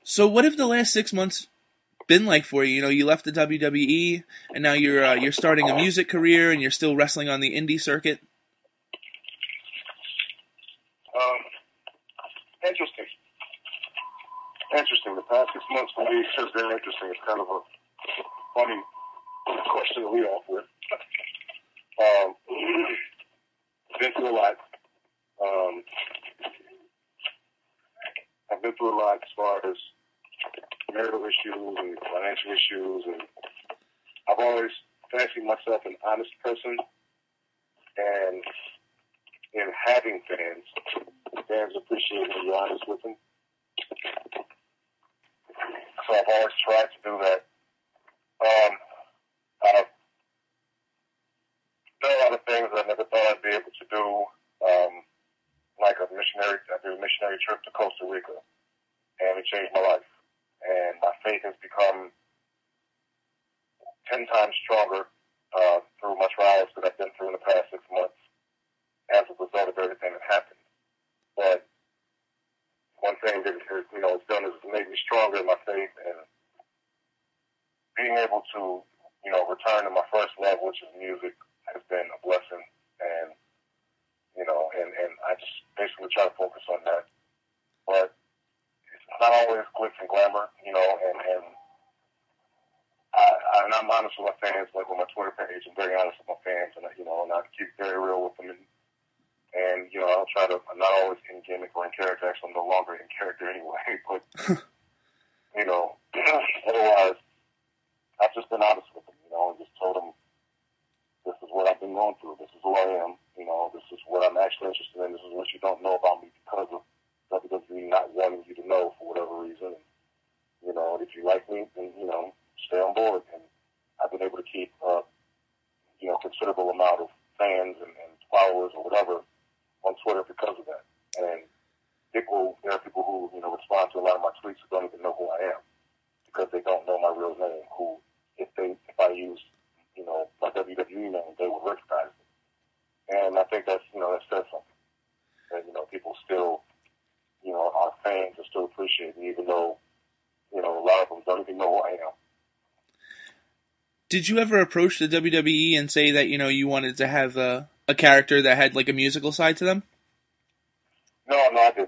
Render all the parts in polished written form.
So what have the last 6 months been like for you? You know, you left the WWE, and now you're starting a music career, and you're still wrestling on the indie circuit. Um, interesting. Interesting. The past 6 months for me has been interesting. It's kind of a funny question to lead off with. Been through a lot. I've been through a lot as far as marital issues and financial issues, and I've always fancied myself an honest person, and in having fans appreciate when you're honest with them. So I've always tried to do that. I've done a lot of things I never thought I'd be able to do, like I did a missionary trip to Costa Rica, and it changed my life. And my faith has become 10 times stronger through my trials that I've been through in the past 6 months as a result of everything that happened. But one thing that it's done is made me stronger in my faith, and being able to, return to my first love, which is music, has been a blessing. And, and I just basically try to focus on that. But it's not always glitz and glamour, and I'm honest with my fans, like on my Twitter page. I'm very honest with my fans, and I keep very real with them. And I'm not always in gimmick or in character. Actually, I'm no longer in character anyway. But, otherwise, I've just been honest with them, and just told them, this is what I've been going through. This is who I am. This is what I'm actually interested in. This is what you don't know about me because of WWE not wanting you to know for whatever reason. And, if you like me, then, stay on board. And I've been able to keep, considerable amount of fans and followers or whatever on Twitter because of that. And there are people who, respond to a lot of my tweets who don't even know who I am because they don't know my real name, who, if I use, my WWE name, they would recognize it. And I think that says something. And, people still, our fans are still appreciate me, even though, a lot of them don't even know who I am. Did you ever approach the WWE and say that, you wanted to have a character that had like a musical side to them? No, I didn't.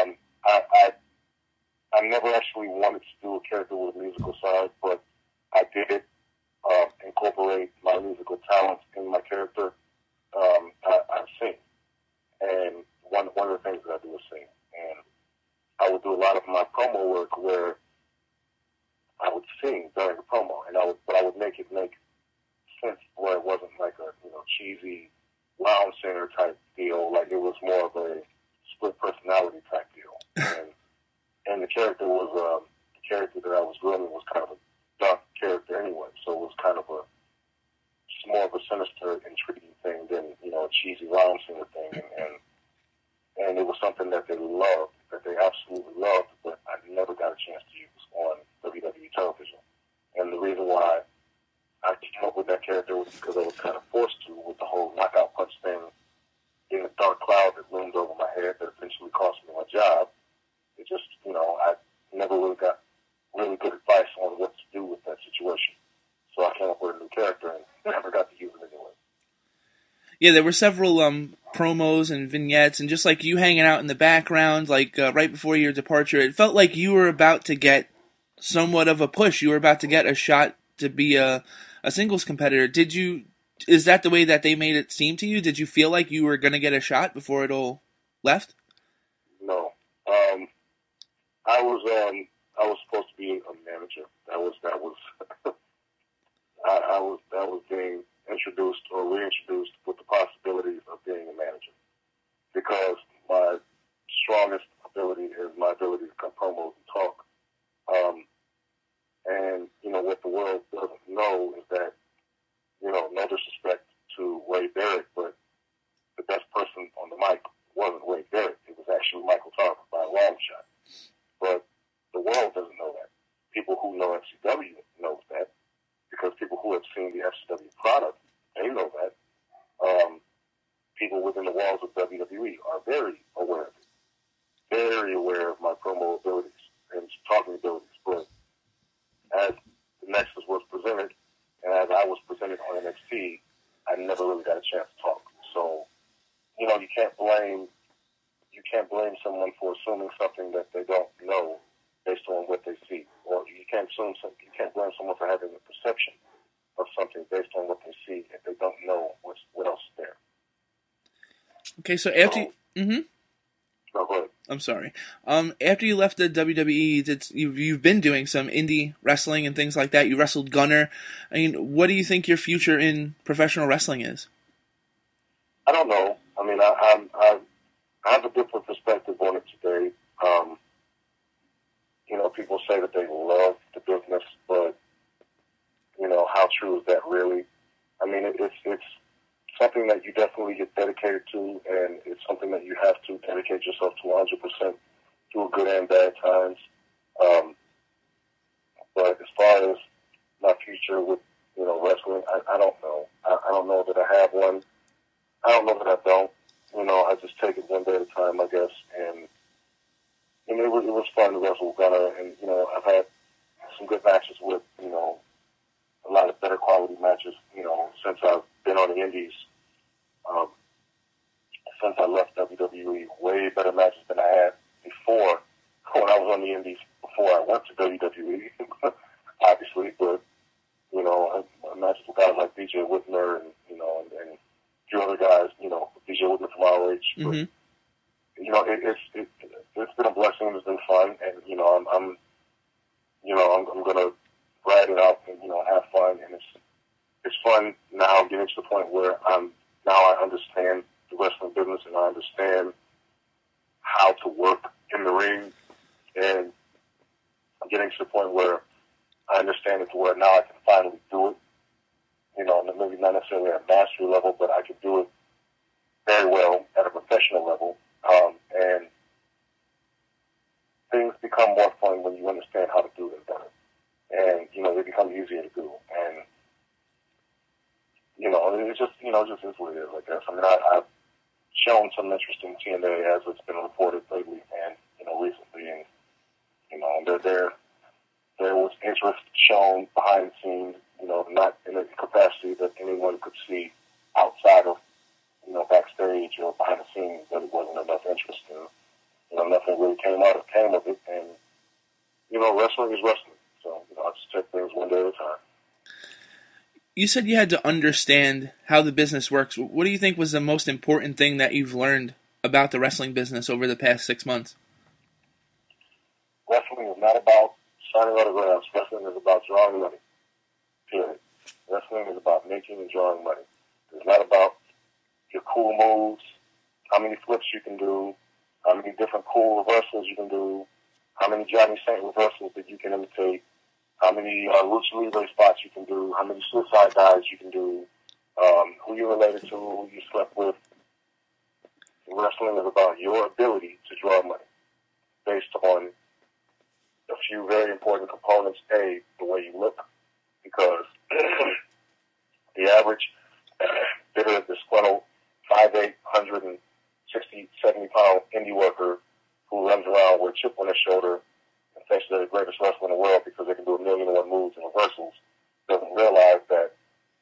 I never actually wanted to do a character with a musical side, but I did incorporate my musical talents in my character. I sing, and one of the things that I do is sing, and I would do a lot of my promo work where I would sing during the promo, but I would make it make sense where it wasn't like a cheesy lounge singer type deal, like it was more of a split personality type deal, and the character was the character that I was grooming was kind of a dark character anyway, so it was kind of more of a sinister, intriguing thing than a cheesy lounge singer thing, and it was something that they loved, that they absolutely loved, but I never got a chance to use on WWE television. And the reason why I came up with that character was because I was kind of forced to with the whole knockout punch thing in the dark cloud that loomed over my head that eventually cost me my job. It just, I never really got really good advice on what to do with that situation. So I came up with a new character and never got to use it anyway. Yeah, there were several promos and vignettes, and just like you hanging out in the background, like right before your departure, it felt like you were about to get somewhat of a push. You were about to get a shot to be a singles competitor. Is that the way that they made it seem to you? Did you feel like you were going to get a shot before it all left? No. I was supposed to be a manager. That was I was being introduced or reintroduced with the possibilities of being a manager, because my strongest ability is my ability to cut promos and talk. And what the world doesn't know is that no disrespect to Wade Barrett, but the best person on the mic wasn't Wade Barrett. It was actually Michael Tarver by a long shot. But the world doesn't know that. People who know FCW knows that, because people who have seen the FCW product, they know that. People within the walls of WWE are very aware of it, very aware of my promo abilities, and talking abilities. But as the Nexus was presented, and as I was presented on NXT, I never really got a chance to talk. So, you know, you can't blame someone for assuming something that they don't know based on what they see, or you can't blame someone for having a perception of something based on what they see if they don't know what else is there. Okay, so after No, go ahead. I'm sorry. After you left the WWE, you've been doing some indie wrestling and things like that. You wrestled Gunner. I mean, what do you think your future in professional wrestling is? I don't know. I mean, I have a different perspective on it today. You know, people say that they love the business, but you know, how true is that really? I mean, it's something that you definitely get dedicated to, and it's something that you have to dedicate yourself to 100% through good and bad times. But as far as my future with, you know, wrestling, I don't know. I don't know that I have one. I don't know that I don't. You know, I just take it one day at a time, I guess. And it was fun to wrestle with Gunner, and you know, I've had some good matches with, you know, a lot of better quality matches, you know, since I've been on the Indies. Since I left WWE, way better matches than I had before, when I was on the Indies, before I went to WWE, obviously. But, you know, matches with guys like BJ Whitmer and, you know, and a few other guys, you know, BJ Whitmer from ROH. But, you know, it's been a blessing. It's been fun. And, you know, I'm going to ride it out and, you know, have fun. And it's fun now getting to the point where I understand the wrestling business, and I understand how to work in the ring, and I'm getting to the point where I understand it to where now I can finally do it. You know, maybe not necessarily at a mastery level, but I can do it very well at a professional level. And things become more fun when you understand how to do them better. And, you know, they become easier to do. And, you know, it's just, you know, just is what it is, I guess. I mean, I've shown some interest in TNA as it's been reported lately and, you know, recently. And, you know, there was interest shown behind the scenes, you know, not in a capacity that anyone could see outside of, you know, backstage or behind the scenes, that it wasn't enough interest in. You know, nothing really came of it. And, you know, wrestling is wrestling. So, you know, I just take things one day at a time. You said you had to understand how the business works. What do you think was the most important thing that you've learned about the wrestling business over the past 6 months? Wrestling is not about signing autographs. Wrestling is about drawing money. Period. Wrestling is about making and drawing money. It's not about your cool moves, how many flips you can do, how many different cool reversals you can do, how many Johnny Saint reversals that you can imitate, how many lucha libre spots you can do, how many suicide dives you can do, who you're related to, who you slept with. Wrestling is about your ability to draw money based on a few very important components. A, the way you look, because the average bitter, disgruntled, 5'8", 160, 70-pound indie worker who runs around with a chip on his shoulder and thinks they're the greatest wrestler in the world because they can do 1,000,001 moves and reversals, doesn't realize that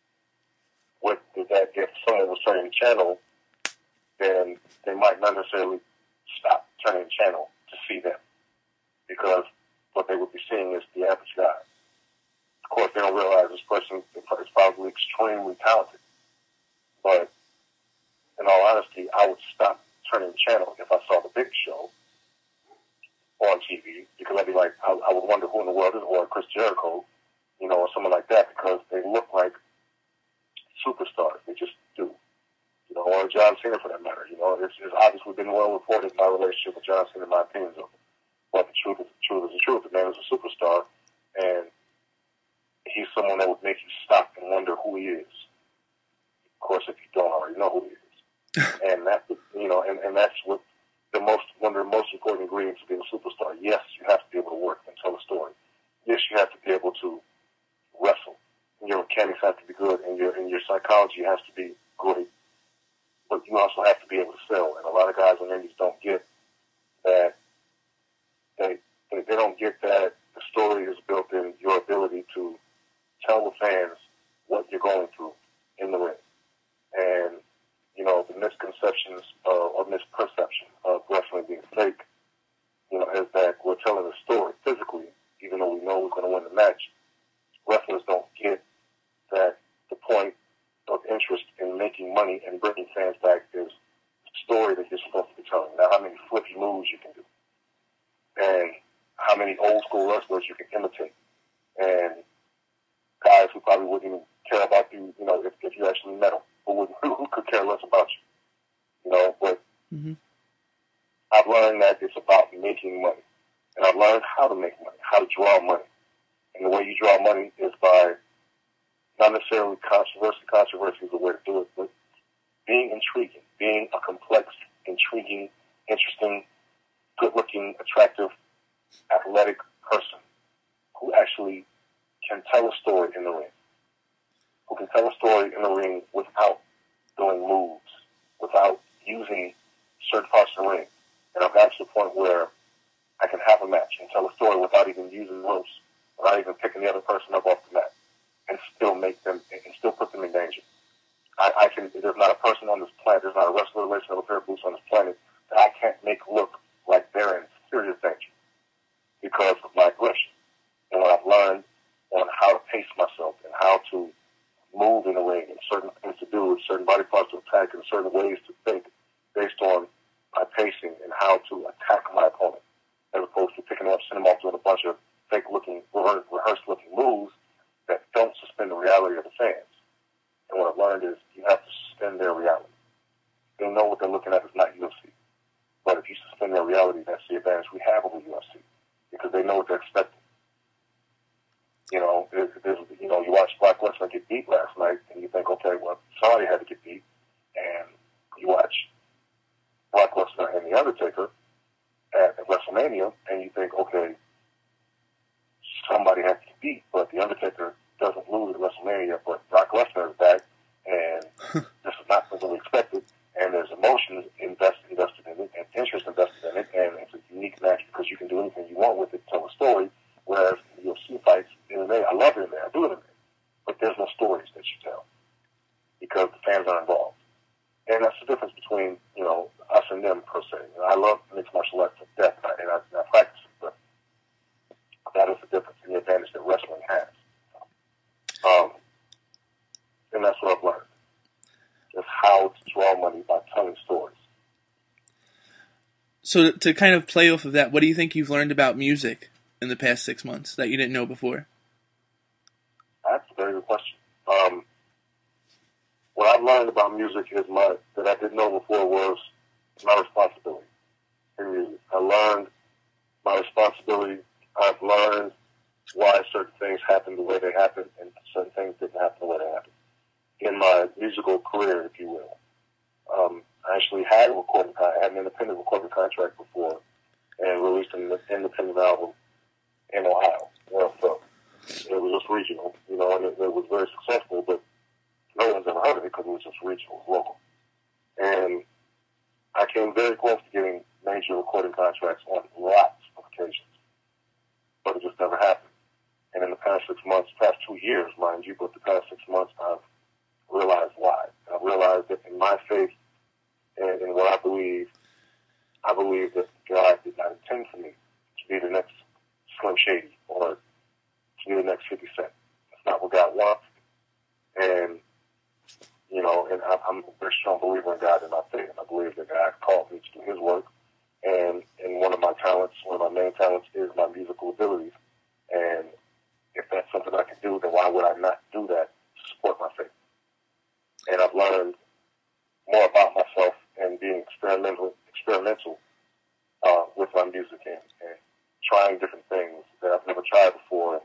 if someone was turning the channel, then they might not necessarily stop turning the channel to see them, because what they would be seeing is the average guy. Of course, they don't realize this person is probably extremely talented. But in all honesty, I would stop turning the channel if I saw the Big Show on TV, because I'd be like, I would wonder who in the world is, or Chris Jericho, you know, or someone like that, because they look like superstars. They just do. You know, or John Cena for that matter. You know, it's obviously been well reported, my relationship with John Cena, my opinions of it. But the truth is the truth. The man is a superstar, and he's someone that would make you stop and wonder who he is. Of course, if you don't already know who he is. And that's, you know, and that's what one of the most important ingredients of being a superstar. Yes, you have to be able to work and tell a story. Yes, you have to be able to wrestle. And your mechanics have to be good, and your psychology has to be great. But you also have to be able to sell. And a lot of guys on indies don't get that. They don't get that match, wrestlers don't get that the point of interest in making money and bringing fans back is the story that you're supposed to be telling. Now, how many flippy moves you can do, and how many old school wrestlers you can imitate, and guys who probably wouldn't even care about you, if you actually met them, who could care less about you, but I've learned that it's about making money, and I've learned how to make money, how to draw money, and the way you draw money is by not necessarily controversy. Controversy is the way to do it, but being intriguing, being a complex, intriguing, interesting, good-looking, attractive, athletic person who actually can tell a story in the ring, who can tell a story in the ring without doing moves, without using certain parts of the ring. And I've got to the point where I can have a match and tell a story without even using ropes, without even picking the other person up off the mat, and still make them, and still put them in danger. I can. There's not a person on this planet, there's not a wrestler, relation, or a pair of boots on this planet that I can't make look like they're in serious danger because of my aggression and what I've learned on how to pace myself and how to move in the ring and certain things to do with certain body parts to attack and certain ways to think based on my pacing and how to attack my opponent, as opposed to picking up, sending them off doing a bunch of fake-looking, rehearsed-looking moves that don't suspend the reality of the fans. And what I've learned is you have to suspend their reality. They know what they're looking at is not UFC. But if you suspend their reality, that's the advantage we have over UFC, because they know what they're expecting. You watch Brock Lesnar get beat last night, and you think, okay, well, somebody had to get beat. And you watch Brock Lesnar and The Undertaker at WrestleMania, and you think, okay, somebody had to get beat, but The Undertaker doesn't lose at WrestleMania, but Brock Lesnar is back, and this is not something we expected, and there's emotions invested in it, and interest invested in it, and it's a unique match because you can do anything you want with it, tell a story, whereas in UFC fights, MMA, I love it in there, I do it in there, but there's no stories that you tell because the fans are involved. And that's the difference between, us and them, per se. I love mixed martial arts to death, and I practice it, but that is the difference and the advantage that wrestling has. And that's what I've learned, is how to draw money by telling stories. So to kind of play off of that, what do you think you've learned about music in the past 6 months that you didn't know before? That's a very good question. What I've learned about music is that I didn't know before was my responsibility in music. I learned my responsibility. I've learned why certain things happen the way they happen and certain things didn't happen the way they happened. In my musical career, if you will. I actually had an independent recording contract before and released an independent album in Ohio. So it was just regional, and it was very successful, but no one's ever heard of it because it was just regional, it was local. And I came very close to getting major recording contracts on lots of occasions, but it just never happened. And in the past 6 months, past 2 years, mind you, but the past 6 months, I've realized why. I've realized that in my faith and in what I believe that God did not intend for me to be the next Slim Shady or to be the next 50 Cent. That's not what God wants. And, and I'm a very strong believer in God and my faith. I believe that God called me to do His work. And one of my main talents is my musical abilities. And if that's something I can do, then why would I not do that to support my faith? And I've learned more about myself and being experimental with my music and trying different things that I've never tried before.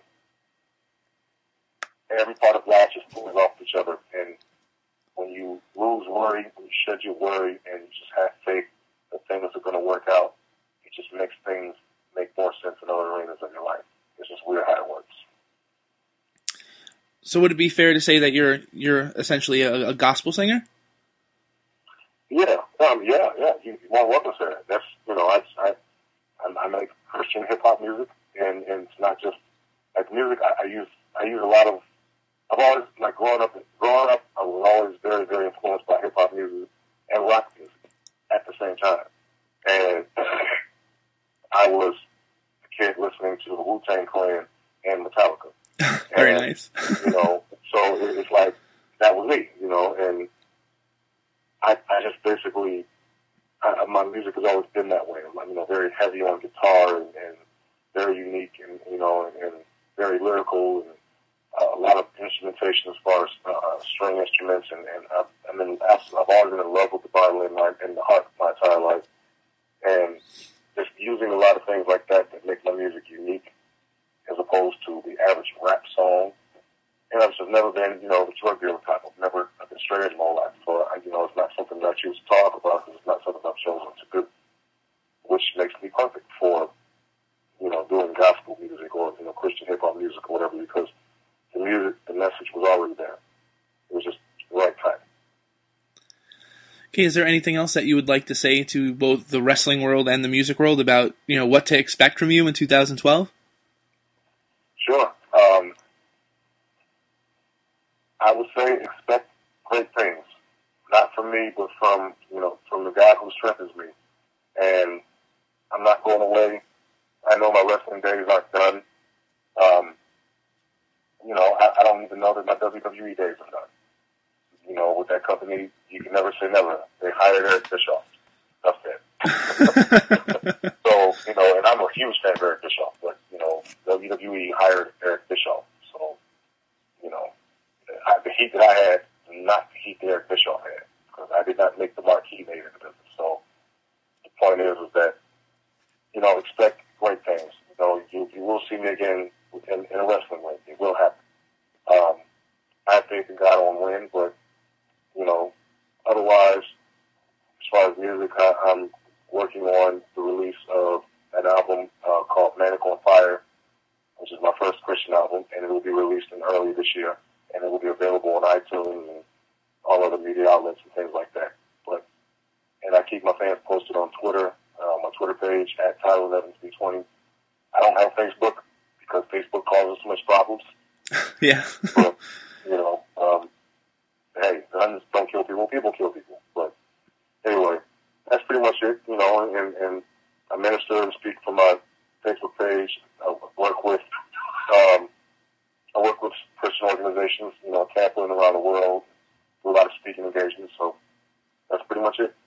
And every part of life just pulls off each other. And when you lose worry, when you shed your worry, and you just have faith that things are going to work out, it just makes things make more sense in other arenas of your life. It's just weird how it works. So would it be fair to say that you're essentially a gospel singer? Yeah. You more welcome to say that. That's I make Christian hip hop music, and it's not just like music. I use a lot of. I've always growing up. I was always very, very influenced by hip hop music and rock music at the same time. And I was a kid listening to the Wu-Tang Clan and Metallica. Very And, nice. you know, so it's like, that was me, you know, and I just basically, my music has always been that way. I'm, you know, very heavy on guitar and very unique and, you know, and very lyrical and a lot of instrumentation as far as string instruments. And I've always been in love with the violin and the harp my entire life. And just using a lot of things like that make my music unique as opposed to the average rap song. And I've just never been, you know, the drug dealer type. I've been straight edge my whole life. So, you know, it's not something that I choose to talk about because it's not something I've chosen to do, which makes me perfect for, you know, doing gospel music or, you know, Christian hip-hop music or whatever, because the music, the message was already there. It was just the right time. Okay, is there anything else that you would like to say to both the wrestling world and the music world about, you know, what to expect from you in 2012? Sure. I would say expect great things. Not from me, but from, you know, from the God who strengthens me. And I'm not going away. I know my wrestling days aren't done. You know, I don't even know that my WWE days are done. You know, with that company, you can never say never. They hired Eric Bischoff. That's it. So, you know, and I'm a huge fan of Eric Bischoff, but, you know, WWE hired Eric Bischoff. So, you know, the heat that I had, not the heat that Eric Bischoff had, because I did not make the mark he made in the business. So the point is that, you know, expect great things. You know, you will see me again in a wrestling ring. It will happen. I have faith in God on win, but, you know, otherwise, as far as music, I'm working on the release of an album called Manic on Fire, which is my first Christian album, and it will be released in early this year, and it will be available on iTunes and all other media outlets and things like that. And I keep my fans posted on Twitter, my Twitter page at Tyler11B20. I don't have Facebook because Facebook causes so much problems. Yeah. But, you know, hey, guns don't kill people, people kill people. But anyway, that's pretty much it, you know, and I minister and speak from my Facebook page. I work with Christian organizations, you know, Catholic and around the world, do a lot of speaking engagements, so that's pretty much it.